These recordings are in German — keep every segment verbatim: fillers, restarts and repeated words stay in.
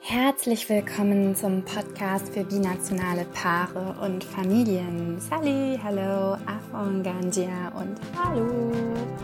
Herzlich willkommen zum Podcast für binationale Paare und Familien. Sally, hallo, Afon Ganjia und hallo.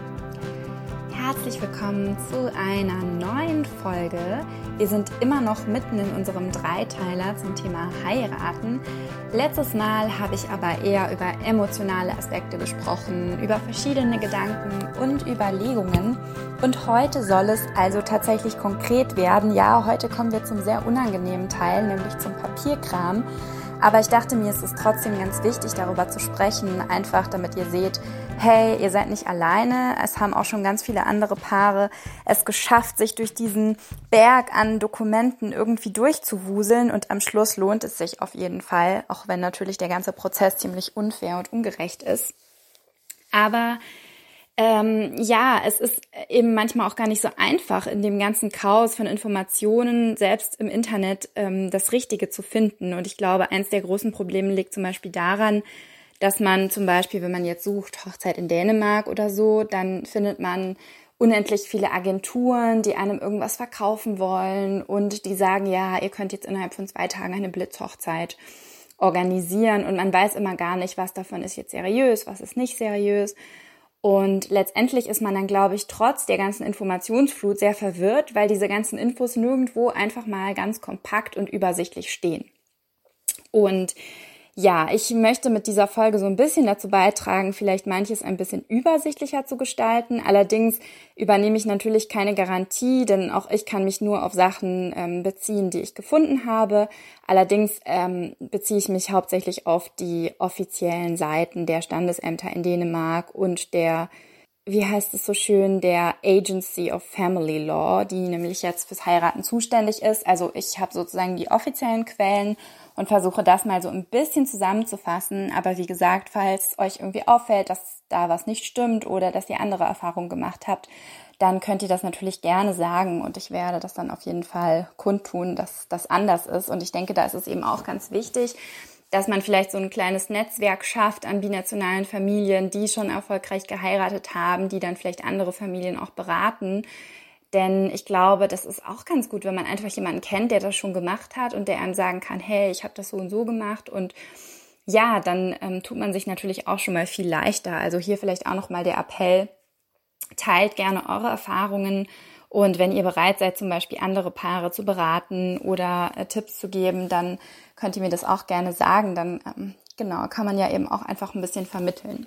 Herzlich willkommen zu einer neuen Folge. Wir sind immer noch mitten in unserem Dreiteiler zum Thema Heiraten. Letztes Mal habe ich aber eher über emotionale Aspekte gesprochen, über verschiedene Gedanken und Überlegungen. Und heute soll es also tatsächlich konkret werden. Ja, heute kommen wir zum sehr unangenehmen Teil, nämlich zum Papierkram. Aber ich dachte mir, es ist trotzdem ganz wichtig, darüber zu sprechen, einfach damit ihr seht, hey, ihr seid nicht alleine. Es haben auch schon ganz viele andere Paare es geschafft, sich durch diesen Berg an Dokumenten irgendwie durchzuwuseln. Und am Schluss lohnt es sich auf jeden Fall, auch wenn natürlich der ganze Prozess ziemlich unfair und ungerecht ist. Aber Ähm, ja, es ist eben manchmal auch gar nicht so einfach, in dem ganzen Chaos von Informationen, selbst im Internet, ähm, das Richtige zu finden. Und ich glaube, eins der großen Probleme liegt zum Beispiel daran, dass man zum Beispiel, wenn man jetzt sucht, Hochzeit in Dänemark oder so, dann findet man unendlich viele Agenturen, die einem irgendwas verkaufen wollen und die sagen, ja, ihr könnt jetzt innerhalb von zwei Tagen eine Blitzhochzeit organisieren. Und man weiß immer gar nicht, was davon ist jetzt seriös, was ist nicht seriös. Und letztendlich ist man dann, glaube ich, trotz der ganzen Informationsflut sehr verwirrt, weil diese ganzen Infos nirgendwo einfach mal ganz kompakt und übersichtlich stehen. Und ja, ich möchte mit dieser Folge so ein bisschen dazu beitragen, vielleicht manches ein bisschen übersichtlicher zu gestalten. Allerdings übernehme ich natürlich keine Garantie, denn auch ich kann mich nur auf Sachen ähm, beziehen, die ich gefunden habe. Allerdings ähm, beziehe ich mich hauptsächlich auf die offiziellen Seiten der Standesämter in Dänemark und der, wie heißt es so schön, der Agency of Family Law, die nämlich jetzt fürs Heiraten zuständig ist. Also ich habe sozusagen die offiziellen Quellen und versuche das mal so ein bisschen zusammenzufassen. Aber wie gesagt, falls euch irgendwie auffällt, dass da was nicht stimmt oder dass ihr andere Erfahrungen gemacht habt, dann könnt ihr das natürlich gerne sagen und ich werde das dann auf jeden Fall kundtun, dass das anders ist. Und ich denke, da ist es eben auch ganz wichtig, dass man vielleicht so ein kleines Netzwerk schafft an binationalen Familien, die schon erfolgreich geheiratet haben, die dann vielleicht andere Familien auch beraten. Denn ich glaube, das ist auch ganz gut, wenn man einfach jemanden kennt, der das schon gemacht hat und der einem sagen kann, hey, ich habe das so und so gemacht. Und ja, dann ähm, tut man sich natürlich auch schon mal viel leichter. Also hier vielleicht auch nochmal der Appell, teilt gerne eure Erfahrungen. Und wenn ihr bereit seid, zum Beispiel andere Paare zu beraten oder äh, Tipps zu geben, dann könnt ihr mir das auch gerne sagen. Dann ähm, genau kann man ja eben auch einfach ein bisschen vermitteln.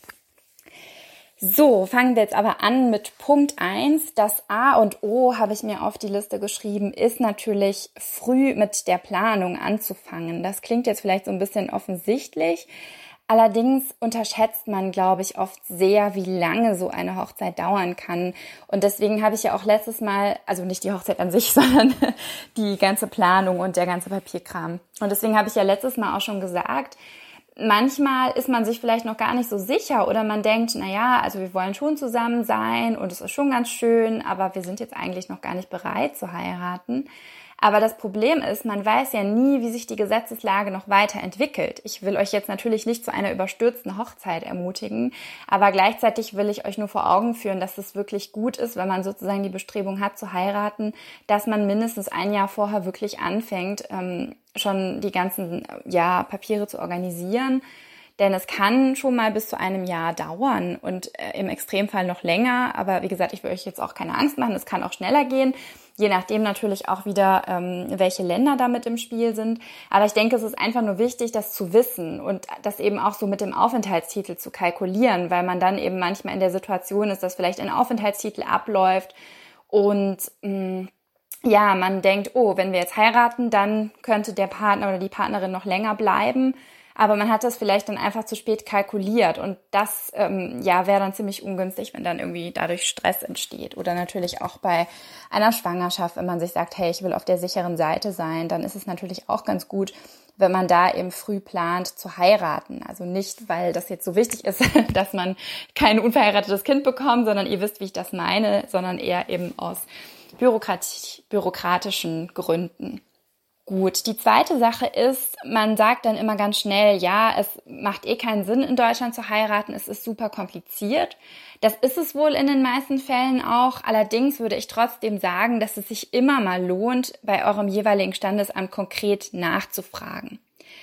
So, fangen wir jetzt aber an mit Punkt eins. Das A und O, habe ich mir auf die Liste geschrieben, ist natürlich früh mit der Planung anzufangen. Das klingt jetzt vielleicht so ein bisschen offensichtlich. Allerdings unterschätzt man, glaube ich, oft sehr, wie lange so eine Hochzeit dauern kann. Und deswegen habe ich ja auch letztes Mal, also nicht die Hochzeit an sich, sondern die ganze Planung und der ganze Papierkram. Und deswegen habe ich ja letztes Mal auch schon gesagt, manchmal ist man sich vielleicht noch gar nicht so sicher oder man denkt, na ja, also wir wollen schon zusammen sein und es ist schon ganz schön, aber wir sind jetzt eigentlich noch gar nicht bereit zu heiraten. Aber das Problem ist, man weiß ja nie, wie sich die Gesetzeslage noch weiterentwickelt. Ich will euch jetzt natürlich nicht zu einer überstürzten Hochzeit ermutigen, aber gleichzeitig will ich euch nur vor Augen führen, dass es wirklich gut ist, wenn man sozusagen die Bestrebung hat zu heiraten, dass man mindestens ein Jahr vorher wirklich anfängt, ähm, schon die ganzen ja, Papiere zu organisieren. Denn es kann schon mal bis zu einem Jahr dauern und äh, im Extremfall noch länger. Aber wie gesagt, ich will euch jetzt auch keine Angst machen, es kann auch schneller gehen. Je nachdem natürlich auch wieder, ähm, welche Länder da mit im Spiel sind. Aber ich denke, es ist einfach nur wichtig, das zu wissen und das eben auch so mit dem Aufenthaltstitel zu kalkulieren, weil man dann eben manchmal in der Situation ist, dass vielleicht ein Aufenthaltstitel abläuft und mh, ja, man denkt, oh, wenn wir jetzt heiraten, dann könnte der Partner oder die Partnerin noch länger bleiben. Aber man hat das vielleicht dann einfach zu spät kalkuliert und das ähm, ja wäre dann ziemlich ungünstig, wenn dann irgendwie dadurch Stress entsteht. Oder natürlich auch bei einer Schwangerschaft, wenn man sich sagt, hey, ich will auf der sicheren Seite sein, dann ist es natürlich auch ganz gut, wenn man da eben früh plant zu heiraten. Also nicht, weil das jetzt so wichtig ist, dass man kein unverheiratetes Kind bekommt, sondern ihr wisst, wie ich das meine, sondern eher eben aus bürokratisch, bürokratischen Gründen. Gut, die zweite Sache ist, man sagt dann immer ganz schnell, ja, es macht eh keinen Sinn, in Deutschland zu heiraten, es ist super kompliziert. Das ist es wohl in den meisten Fällen auch. Allerdings würde ich trotzdem sagen, dass es sich immer mal lohnt, bei eurem jeweiligen Standesamt konkret nachzufragen.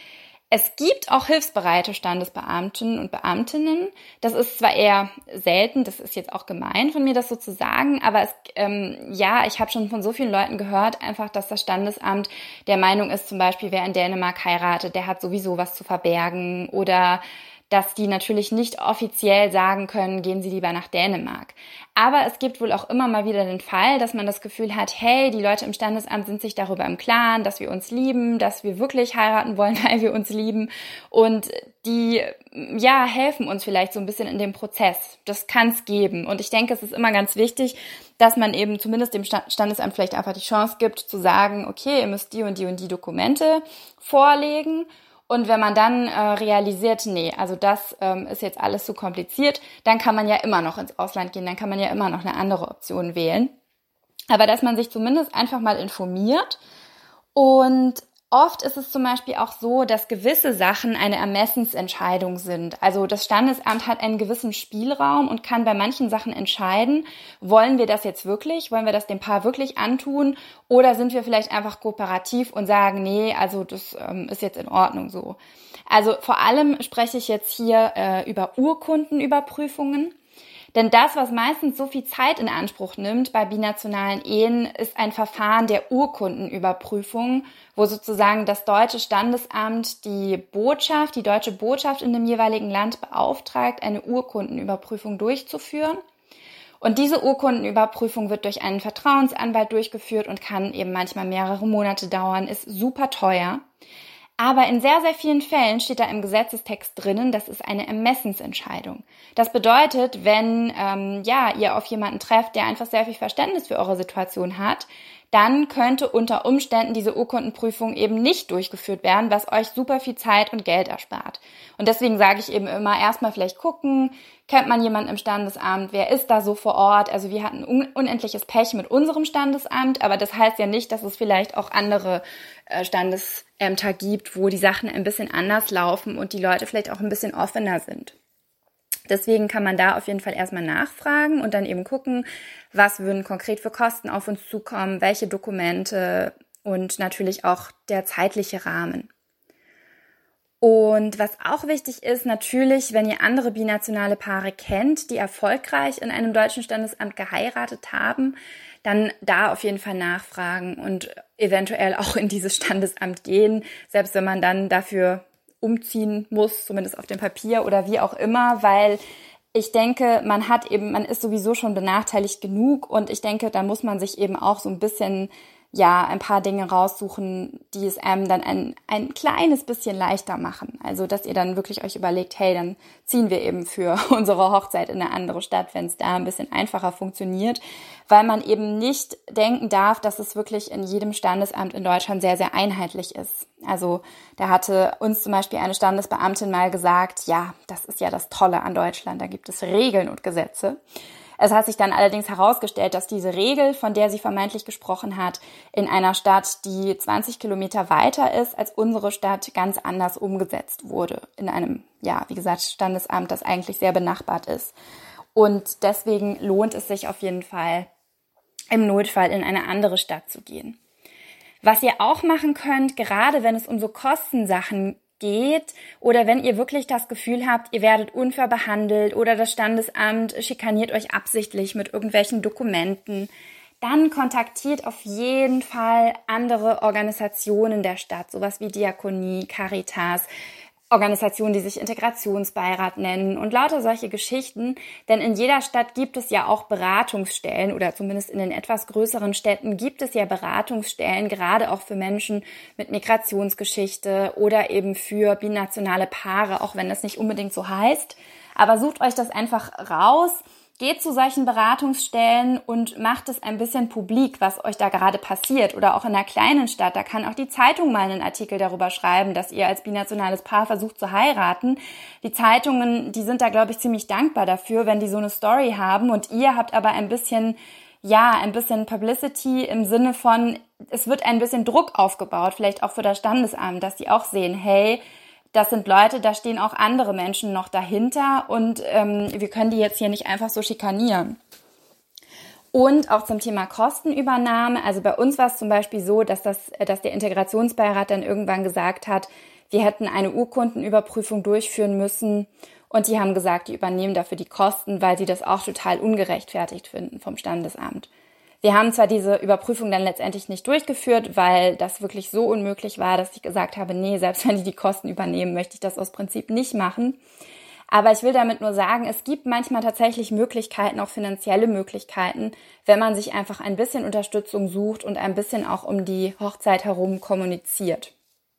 Es gibt auch hilfsbereite Standesbeamtinnen und Beamtinnen. Das ist zwar eher selten, das ist jetzt auch gemein von mir, das so zu sagen, aber es, ähm, ja, ich habe schon von so vielen Leuten gehört, einfach, dass das Standesamt der Meinung ist, zum Beispiel, wer in Dänemark heiratet, der hat sowieso was zu verbergen, oder dass die natürlich nicht offiziell sagen können, gehen Sie lieber nach Dänemark. Aber es gibt wohl auch immer mal wieder den Fall, dass man das Gefühl hat, hey, die Leute im Standesamt sind sich darüber im Klaren, dass wir uns lieben, dass wir wirklich heiraten wollen, weil wir uns lieben. Und die, ja, helfen uns vielleicht so ein bisschen in dem Prozess. Das kann es geben. Und ich denke, es ist immer ganz wichtig, dass man eben zumindest dem Standesamt vielleicht einfach die Chance gibt, zu sagen, okay, ihr müsst die und die und die Dokumente vorlegen. Und wenn man dann äh, realisiert, nee, also das ähm, ist jetzt alles zu kompliziert, dann kann man ja immer noch ins Ausland gehen, dann kann man ja immer noch eine andere Option wählen. Aber dass man sich zumindest einfach mal informiert. Und oft ist es zum Beispiel auch so, dass gewisse Sachen eine Ermessensentscheidung sind. Also das Standesamt hat einen gewissen Spielraum und kann bei manchen Sachen entscheiden, wollen wir das jetzt wirklich, wollen wir das dem Paar wirklich antun, oder sind wir vielleicht einfach kooperativ und sagen, nee, also das ähm, ist jetzt in Ordnung so. Also vor allem spreche ich jetzt hier äh, über Urkundenüberprüfungen. Denn das, was meistens so viel Zeit in Anspruch nimmt bei binationalen Ehen, ist ein Verfahren der Urkundenüberprüfung, wo sozusagen das deutsche Standesamt die Botschaft, die deutsche Botschaft in dem jeweiligen Land beauftragt, eine Urkundenüberprüfung durchzuführen. Und diese Urkundenüberprüfung wird durch einen Vertrauensanwalt durchgeführt und kann eben manchmal mehrere Monate dauern, ist super teuer. Aber in sehr, sehr vielen Fällen steht da im Gesetzestext drinnen, das ist eine Ermessensentscheidung. Das bedeutet, wenn ähm, ja ihr auf jemanden trefft, der einfach sehr viel Verständnis für eure Situation hat, dann könnte unter Umständen diese Urkundenprüfung eben nicht durchgeführt werden, was euch super viel Zeit und Geld erspart. Und deswegen sage ich eben immer, erstmal vielleicht gucken, kennt man jemanden im Standesamt, wer ist da so vor Ort? Also wir hatten un- unendliches Pech mit unserem Standesamt, aber das heißt ja nicht, dass es vielleicht auch andere äh, Standesämter gibt, wo die Sachen ein bisschen anders laufen und die Leute vielleicht auch ein bisschen offener sind. Deswegen kann man da auf jeden Fall erstmal nachfragen und dann eben gucken, was würden konkret für Kosten auf uns zukommen, welche Dokumente und natürlich auch der zeitliche Rahmen. Und was auch wichtig ist, natürlich, wenn ihr andere binationale Paare kennt, die erfolgreich in einem deutschen Standesamt geheiratet haben, dann da auf jeden Fall nachfragen und eventuell auch in dieses Standesamt gehen, selbst wenn man dann dafür umziehen muss, zumindest auf dem Papier oder wie auch immer, weil ich denke, man hat eben, man ist sowieso schon benachteiligt genug und ich denke, da muss man sich eben auch so ein bisschen, ja, ein paar Dinge raussuchen, die es einem dann ein, ein kleines bisschen leichter machen. Also, dass ihr dann wirklich euch überlegt, hey, dann ziehen wir eben für unsere Hochzeit in eine andere Stadt, wenn es da ein bisschen einfacher funktioniert, weil man eben nicht denken darf, dass es wirklich in jedem Standesamt in Deutschland sehr, sehr einheitlich ist. Also, da hatte uns zum Beispiel eine Standesbeamtin mal gesagt, ja, das ist ja das Tolle an Deutschland, da gibt es Regeln und Gesetze. Es hat sich dann allerdings herausgestellt, dass diese Regel, von der sie vermeintlich gesprochen hat, in einer Stadt, die zwanzig Kilometer weiter ist als unsere Stadt, ganz anders umgesetzt wurde. In einem, ja, wie gesagt, Standesamt, das eigentlich sehr benachbart ist. Und deswegen lohnt es sich auf jeden Fall, im Notfall in eine andere Stadt zu gehen. Was ihr auch machen könnt, gerade wenn es um so Kostensachen geht oder wenn ihr wirklich das Gefühl habt, ihr werdet unfair behandelt oder das Standesamt schikaniert euch absichtlich mit irgendwelchen Dokumenten, dann kontaktiert auf jeden Fall andere Organisationen der Stadt, sowas wie Diakonie, Caritas, Organisationen, die sich Integrationsbeirat nennen und lauter solche Geschichten. Denn in jeder Stadt gibt es ja auch Beratungsstellen oder zumindest in den etwas größeren Städten gibt es ja Beratungsstellen, gerade auch für Menschen mit Migrationsgeschichte oder eben für binationale Paare, auch wenn das nicht unbedingt so heißt. Aber sucht euch das einfach raus. Geht zu solchen Beratungsstellen und macht es ein bisschen publik, was euch da gerade passiert. Oder auch in einer kleinen Stadt, da kann auch die Zeitung mal einen Artikel darüber schreiben, dass ihr als binationales Paar versucht zu heiraten. Die Zeitungen, die sind da, glaube ich, ziemlich dankbar dafür, wenn die so eine Story haben und ihr habt aber ein bisschen, ja, ein bisschen Publicity im Sinne von, es wird ein bisschen Druck aufgebaut, vielleicht auch für das Standesamt, dass die auch sehen, hey, das sind Leute, da stehen auch andere Menschen noch dahinter und ähm, wir können die jetzt hier nicht einfach so schikanieren. Und auch zum Thema Kostenübernahme. Also bei uns war es zum Beispiel so, dass, das, dass der Integrationsbeirat dann irgendwann gesagt hat, wir hätten eine Urkundenüberprüfung durchführen müssen und die haben gesagt, die übernehmen dafür die Kosten, weil sie das auch total ungerechtfertigt finden vom Standesamt. Wir haben zwar diese Überprüfung dann letztendlich nicht durchgeführt, weil das wirklich so unmöglich war, dass ich gesagt habe, nee, selbst wenn die die Kosten übernehmen, möchte ich das aus Prinzip nicht machen. Aber ich will damit nur sagen, es gibt manchmal tatsächlich Möglichkeiten, auch finanzielle Möglichkeiten, wenn man sich einfach ein bisschen Unterstützung sucht und ein bisschen auch um die Hochzeit herum kommuniziert.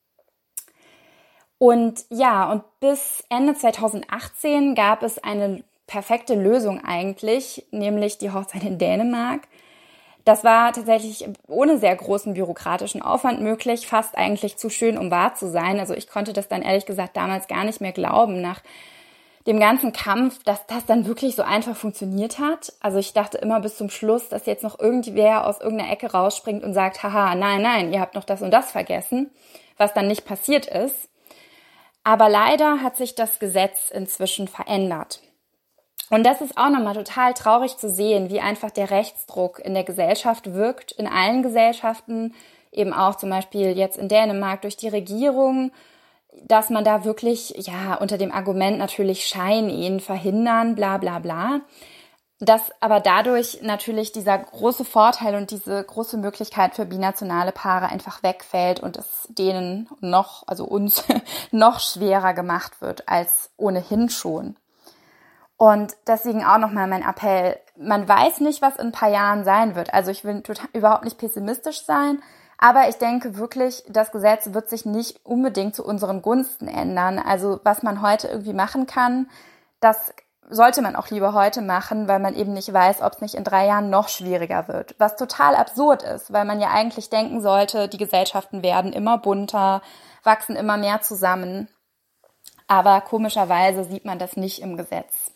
Und ja, und bis Ende zweitausendachtzehn gab es eine perfekte Lösung eigentlich, nämlich die Hochzeit in Dänemark. Das war tatsächlich ohne sehr großen bürokratischen Aufwand möglich, fast eigentlich zu schön, um wahr zu sein. Also ich konnte das dann ehrlich gesagt damals gar nicht mehr glauben, nach dem ganzen Kampf, dass das dann wirklich so einfach funktioniert hat. Also ich dachte immer bis zum Schluss, dass jetzt noch irgendwer aus irgendeiner Ecke rausspringt und sagt, haha, nein, nein, ihr habt noch das und das vergessen, was dann nicht passiert ist. Aber leider hat sich das Gesetz inzwischen verändert. Und das ist auch nochmal total traurig zu sehen, wie einfach der Rechtsdruck in der Gesellschaft wirkt, in allen Gesellschaften, eben auch zum Beispiel jetzt in Dänemark durch die Regierung, dass man da wirklich, ja, unter dem Argument natürlich Scheinehen verhindern, bla bla bla, dass aber dadurch natürlich dieser große Vorteil und diese große Möglichkeit für binationale Paare einfach wegfällt und es denen noch, also uns, noch schwerer gemacht wird als ohnehin schon. Und deswegen auch nochmal mein Appell, man weiß nicht, was in ein paar Jahren sein wird. Also ich will total, überhaupt nicht pessimistisch sein, aber ich denke wirklich, das Gesetz wird sich nicht unbedingt zu unseren Gunsten ändern. Also was man heute irgendwie machen kann, das sollte man auch lieber heute machen, weil man eben nicht weiß, ob es nicht in drei Jahren noch schwieriger wird. Was total absurd ist, weil man ja eigentlich denken sollte, die Gesellschaften werden immer bunter, wachsen immer mehr zusammen. Aber komischerweise sieht man das nicht im Gesetz.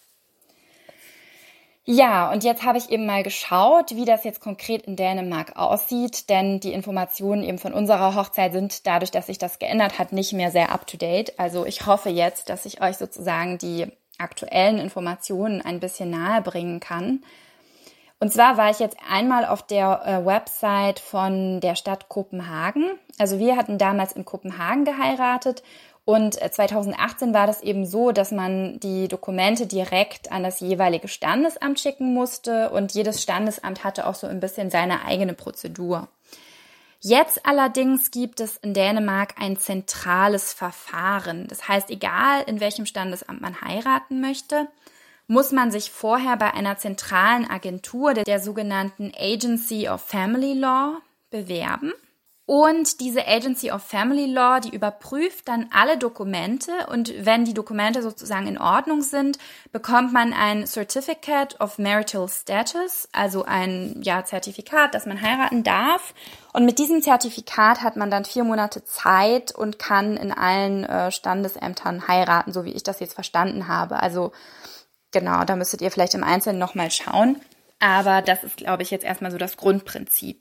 Ja, und jetzt habe ich eben mal geschaut, wie das jetzt konkret in Dänemark aussieht, denn die Informationen eben von unserer Hochzeit sind dadurch, dass sich das geändert hat, nicht mehr sehr up-to-date. Also ich hoffe jetzt, dass ich euch sozusagen die aktuellen Informationen ein bisschen nahe bringen kann. Und zwar war ich jetzt einmal auf der äh, Website von der Stadt Kopenhagen. Also wir hatten damals in Kopenhagen geheiratet. Und zweitausendachtzehn war das eben so, dass man die Dokumente direkt an das jeweilige Standesamt schicken musste und jedes Standesamt hatte auch so ein bisschen seine eigene Prozedur. Jetzt allerdings gibt es in Dänemark ein zentrales Verfahren. Das heißt, egal in welchem Standesamt man heiraten möchte, muss man sich vorher bei einer zentralen Agentur, der sogenannten Agency of Family Law, bewerben. Und diese Agency of Family Law, die überprüft dann alle Dokumente und wenn die Dokumente sozusagen in Ordnung sind, bekommt man ein Certificate of Marital Status, also ein ja, Zertifikat, dass man heiraten darf. Und mit diesem Zertifikat hat man dann vier Monate Zeit und kann in allen äh, Standesämtern heiraten, so wie ich das jetzt verstanden habe. Also genau, da müsstet ihr vielleicht im Einzelnen nochmal schauen. Aber das ist, glaube ich, jetzt erstmal so das Grundprinzip.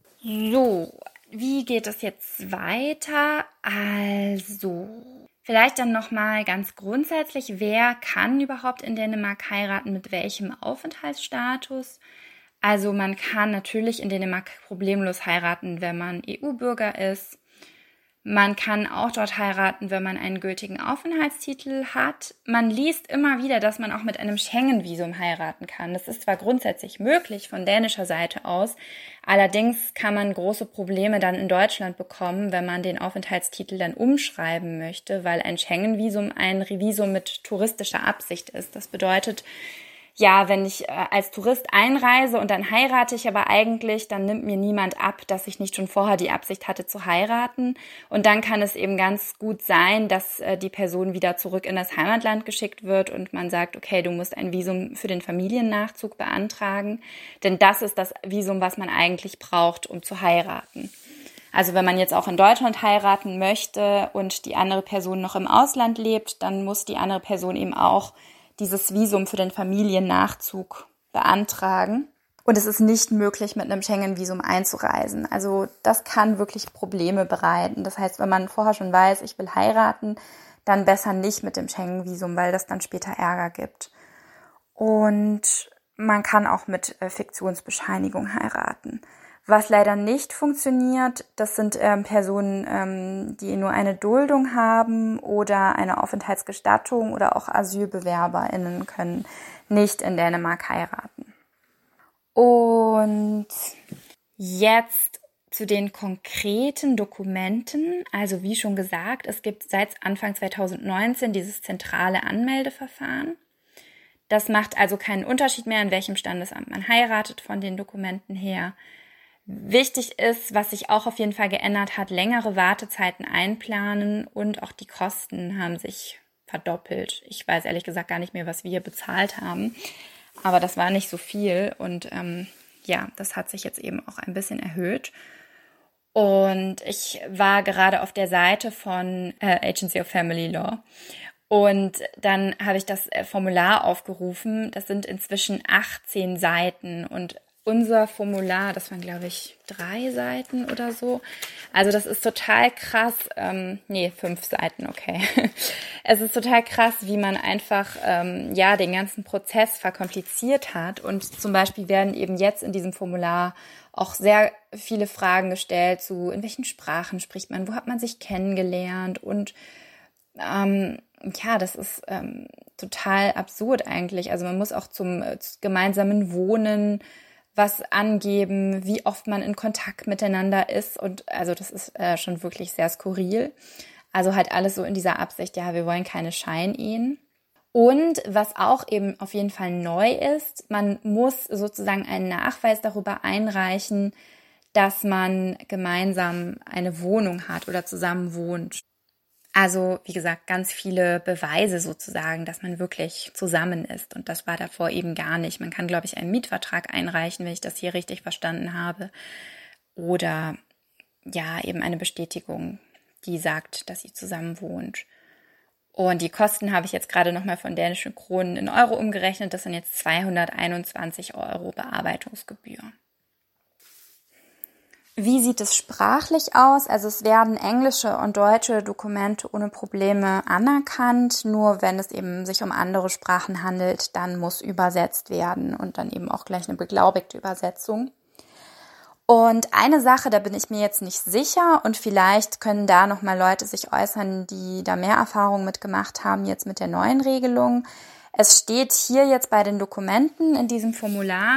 So. Wie geht es jetzt weiter? Also, vielleicht dann nochmal ganz grundsätzlich, wer kann überhaupt in Dänemark heiraten, mit welchem Aufenthaltsstatus? Also man kann natürlich in Dänemark problemlos heiraten, wenn man E U-Bürger ist. Man kann auch dort heiraten, wenn man einen gültigen Aufenthaltstitel hat. Man liest immer wieder, dass man auch mit einem Schengen-Visum heiraten kann. Das ist zwar grundsätzlich möglich von dänischer Seite aus, allerdings kann man große Probleme dann in Deutschland bekommen, wenn man den Aufenthaltstitel dann umschreiben möchte, weil ein Schengen-Visum ein Visum mit touristischer Absicht ist. Das bedeutet, ja, wenn ich äh, als Tourist einreise und dann heirate ich aber eigentlich, dann nimmt mir niemand ab, dass ich nicht schon vorher die Absicht hatte zu heiraten. Und dann kann es eben ganz gut sein, dass äh, die Person wieder zurück in das Heimatland geschickt wird und man sagt, okay, du musst ein Visum für den Familiennachzug beantragen. Denn das ist das Visum, was man eigentlich braucht, um zu heiraten. Also wenn man jetzt auch in Deutschland heiraten möchte und die andere Person noch im Ausland lebt, dann muss die andere Person eben auch dieses Visum für den Familiennachzug beantragen. Und es ist nicht möglich, mit einem Schengen-Visum einzureisen. Also das kann wirklich Probleme bereiten. Das heißt, wenn man vorher schon weiß, ich will heiraten, dann besser nicht mit dem Schengen-Visum, weil das dann später Ärger gibt. Und man kann auch mit äh, Fiktionsbescheinigung heiraten. Was leider nicht funktioniert, das sind ähm, Personen, ähm, die nur eine Duldung haben oder eine Aufenthaltsgestattung, oder auch AsylbewerberInnen können nicht in Dänemark heiraten. Und jetzt zu den konkreten Dokumenten. Also wie schon gesagt, es gibt seit Anfang zwanzig neunzehn dieses zentrale Anmeldeverfahren. Das macht also keinen Unterschied mehr, in welchem Standesamt man heiratet von den Dokumenten her. Wichtig ist, was sich auch auf jeden Fall geändert hat, längere Wartezeiten einplanen, und auch die Kosten haben sich verdoppelt. Ich weiß ehrlich gesagt gar nicht mehr, was wir bezahlt haben. Aber das war nicht so viel, und ähm, ja, das hat sich jetzt eben auch ein bisschen erhöht. Und ich war gerade auf der Seite von äh, Agency of Family Law, und dann habe ich das äh, Formular aufgerufen. Das sind inzwischen achtzehn Seiten, und unser Formular, das waren, glaube ich, drei Seiten oder so. Also das ist total krass. Ähm, nee, fünf Seiten, okay. Es ist total krass, wie man einfach ähm, ja den ganzen Prozess verkompliziert hat. Und zum Beispiel werden eben jetzt in diesem Formular auch sehr viele Fragen gestellt zu, in welchen Sprachen spricht man, wo hat man sich kennengelernt, und ähm, ja, das ist ähm, total absurd eigentlich. Also man muss auch zum äh, gemeinsamen Wohnen was angeben, wie oft man in Kontakt miteinander ist, und also das ist äh, schon wirklich sehr skurril. Also halt alles so in dieser Absicht, ja, wir wollen keine Scheinehen. Und was auch eben auf jeden Fall neu ist, man muss sozusagen einen Nachweis darüber einreichen, dass man gemeinsam eine Wohnung hat oder zusammen wohnt. Also, wie gesagt, ganz viele Beweise sozusagen, dass man wirklich zusammen ist. Und das war davor eben gar nicht. Man kann, glaube ich, einen Mietvertrag einreichen, wenn ich das hier richtig verstanden habe. Oder ja, eben eine Bestätigung, die sagt, dass sie zusammen wohnt. Und die Kosten habe ich jetzt gerade nochmal von dänischen Kronen in Euro umgerechnet. Das sind jetzt zweihunderteinundzwanzig Euro Bearbeitungsgebühr. Wie sieht es sprachlich aus? Also es werden englische und deutsche Dokumente ohne Probleme anerkannt. Nur wenn es eben sich um andere Sprachen handelt, dann muss übersetzt werden, und dann eben auch gleich eine beglaubigte Übersetzung. Und eine Sache, da bin ich mir jetzt nicht sicher, und vielleicht können da nochmal Leute sich äußern, die da mehr Erfahrung mitgemacht haben jetzt mit der neuen Regelung. Es steht hier jetzt bei den Dokumenten in diesem Formular,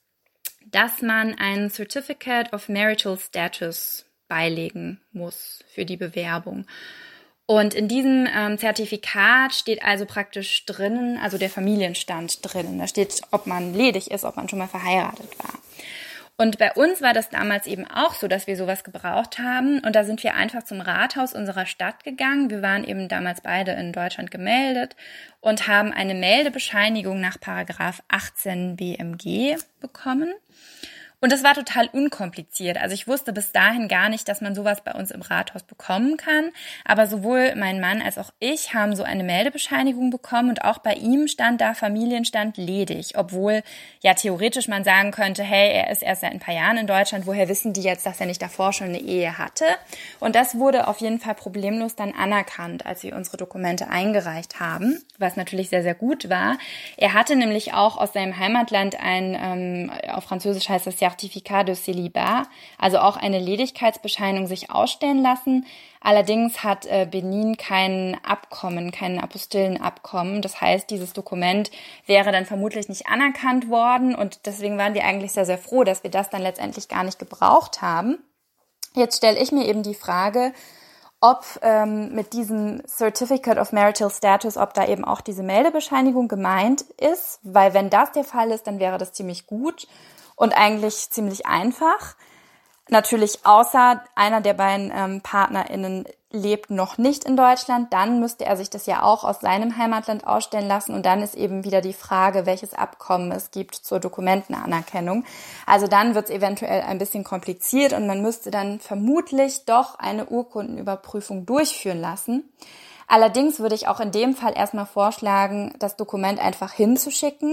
dass man ein Certificate of Marital Status beilegen muss für die Bewerbung. Und in diesem ähm, Zertifikat steht also praktisch drinnen, also der Familienstand drinnen. Da steht, ob man ledig ist, ob man schon mal verheiratet war. Und bei uns war das damals eben auch so, dass wir sowas gebraucht haben. Und da sind wir einfach zum Rathaus unserer Stadt gegangen. Wir waren eben damals beide in Deutschland gemeldet und haben eine Meldebescheinigung nach Paragraph achtzehn B M G bekommen. Und das war total unkompliziert. Also ich wusste bis dahin gar nicht, dass man sowas bei uns im Rathaus bekommen kann. Aber sowohl mein Mann als auch ich haben so eine Meldebescheinigung bekommen, und auch bei ihm stand da Familienstand ledig. Obwohl ja theoretisch man sagen könnte, hey, er ist erst seit ein paar Jahren in Deutschland, woher wissen die jetzt, dass er nicht davor schon eine Ehe hatte? Und das wurde auf jeden Fall problemlos dann anerkannt, als wir unsere Dokumente eingereicht haben, was natürlich sehr, sehr gut war. Er hatte nämlich auch aus seinem Heimatland ein, ähm, auf Französisch heißt das Certificat de Célibat, also auch eine Ledigkeitsbescheinigung, sich ausstellen lassen. Allerdings hat äh, Benin kein Abkommen, kein Apostillenabkommen. Das heißt, dieses Dokument wäre dann vermutlich nicht anerkannt worden, und deswegen waren wir eigentlich sehr, sehr froh, dass wir das dann letztendlich gar nicht gebraucht haben. Jetzt stelle ich mir eben die Frage, ob ähm, mit diesem Certificate of Marital Status, ob da eben auch diese Meldebescheinigung gemeint ist, weil wenn das der Fall ist, dann wäre das ziemlich gut und eigentlich ziemlich einfach. Natürlich außer einer der beiden ähm, PartnerInnen lebt noch nicht in Deutschland, dann müsste er sich das ja auch aus seinem Heimatland ausstellen lassen, und dann ist eben wieder die Frage, welches Abkommen es gibt zur Dokumentenanerkennung. Also dann wird es eventuell ein bisschen kompliziert, und man müsste dann vermutlich doch eine Urkundenüberprüfung durchführen lassen. Allerdings würde ich auch in dem Fall erstmal vorschlagen, das Dokument einfach hinzuschicken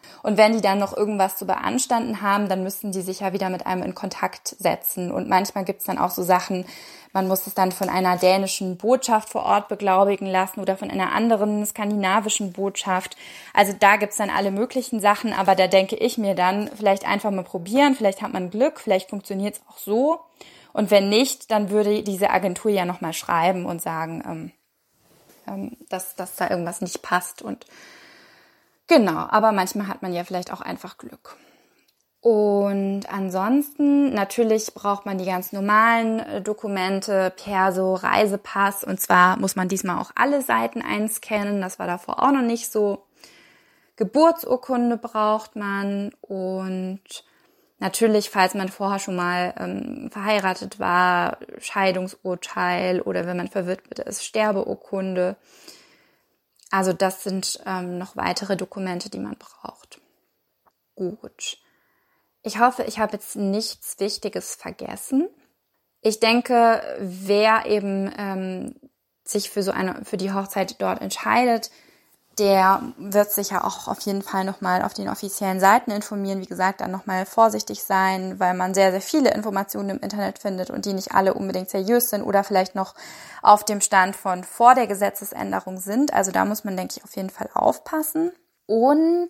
Und wenn die dann noch irgendwas zu beanstanden haben, dann müssten die sich ja wieder mit einem in Kontakt setzen. Und manchmal gibt es dann auch so Sachen, man muss es dann von einer dänischen Botschaft vor Ort beglaubigen lassen oder von einer anderen skandinavischen Botschaft. Also da gibt es dann alle möglichen Sachen, aber da denke ich mir dann, vielleicht einfach mal probieren, vielleicht hat man Glück, vielleicht funktioniert es auch so. Und wenn nicht, dann würde diese Agentur ja nochmal schreiben und sagen, ähm, ähm, dass, dass da irgendwas nicht passt. Und genau, aber manchmal hat man ja vielleicht auch einfach Glück. Und ansonsten, natürlich braucht man die ganz normalen Dokumente, Perso, Reisepass. Und zwar muss man diesmal auch alle Seiten einscannen. Das war davor auch noch nicht so. Geburtsurkunde braucht man. Und natürlich, falls man vorher schon mal ähm, verheiratet war, Scheidungsurteil oder wenn man verwitwet ist, Sterbeurkunde. Also das sind ähm, noch weitere Dokumente, die man braucht. Gut. Ich hoffe, ich habe jetzt nichts Wichtiges vergessen. Ich denke, wer eben ähm, sich für so eine, für die Hochzeit dort entscheidet, der wird sich ja auch auf jeden Fall nochmal auf den offiziellen Seiten informieren. Wie gesagt, dann nochmal vorsichtig sein, weil man sehr, sehr viele Informationen im Internet findet und die nicht alle unbedingt seriös sind oder vielleicht noch auf dem Stand von vor der Gesetzesänderung sind. Also da muss man, denke ich, auf jeden Fall aufpassen. Und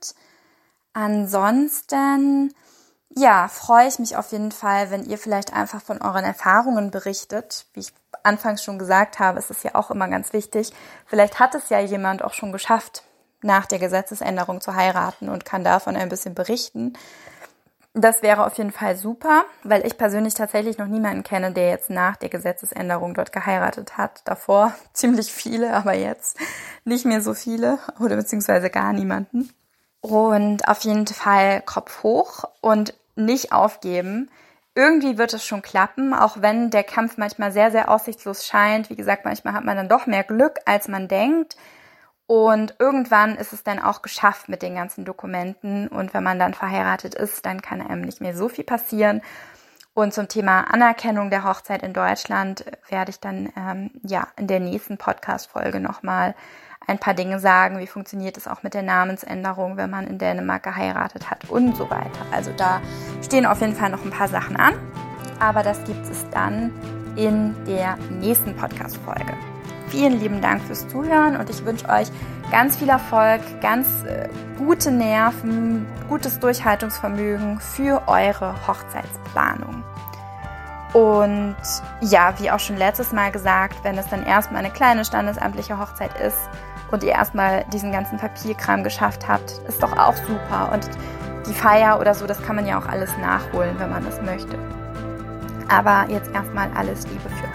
ansonsten, ja, freue ich mich auf jeden Fall, wenn ihr vielleicht einfach von euren Erfahrungen berichtet. Wie ich anfangs schon gesagt habe, ist es ja auch immer ganz wichtig. Vielleicht hat es ja jemand auch schon geschafft, nach der Gesetzesänderung zu heiraten und kann davon ein bisschen berichten. Das wäre auf jeden Fall super, weil ich persönlich tatsächlich noch niemanden kenne, der jetzt nach der Gesetzesänderung dort geheiratet hat. Davor ziemlich viele, aber jetzt nicht mehr so viele oder beziehungsweise gar niemanden. Und auf jeden Fall Kopf hoch und nicht aufgeben. Irgendwie wird es schon klappen, auch wenn der Kampf manchmal sehr, sehr aussichtslos scheint. Wie gesagt, manchmal hat man dann doch mehr Glück, als man denkt. Und irgendwann ist es dann auch geschafft mit den ganzen Dokumenten. Und wenn man dann verheiratet ist, dann kann einem nicht mehr so viel passieren. Und zum Thema Anerkennung der Hochzeit in Deutschland werde ich dann ähm, ja in der nächsten Podcast-Folge nochmal ein paar Dinge sagen, wie funktioniert es auch mit der Namensänderung, wenn man in Dänemark geheiratet hat und so weiter. Also da stehen auf jeden Fall noch ein paar Sachen an, aber das gibt es dann in der nächsten Podcast-Folge. Vielen lieben Dank fürs Zuhören und ich wünsche euch ganz viel Erfolg, ganz äh, gute Nerven, gutes Durchhaltungsvermögen für eure Hochzeitsplanung. Und ja, wie auch schon letztes Mal gesagt, wenn es dann erstmal eine kleine standesamtliche Hochzeit ist und ihr erstmal diesen ganzen Papierkram geschafft habt, ist doch auch super. Und die Feier oder so, das kann man ja auch alles nachholen, wenn man das möchte. Aber jetzt erstmal alles Liebe für